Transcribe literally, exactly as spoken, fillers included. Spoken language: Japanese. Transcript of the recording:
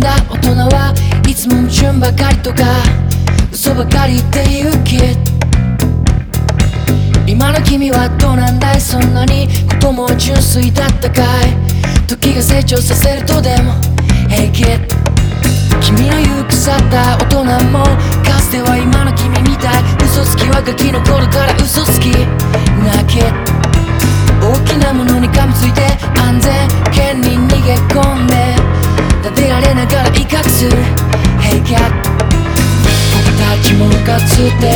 だ大人はいつも矛盾ばかりとか嘘ばかり言って言うけど、今の君はどうなんだい、そんなに子供は純粋だったかい。時が成長させるとでも平気。君の言う腐った大人もかつては今の君みたい。嘘つきはガキの頃から嘘つきなけ。大きなものに噛みついて安全圏に逃げ込んで撫でられながら威嚇する平気。僕たちもかつて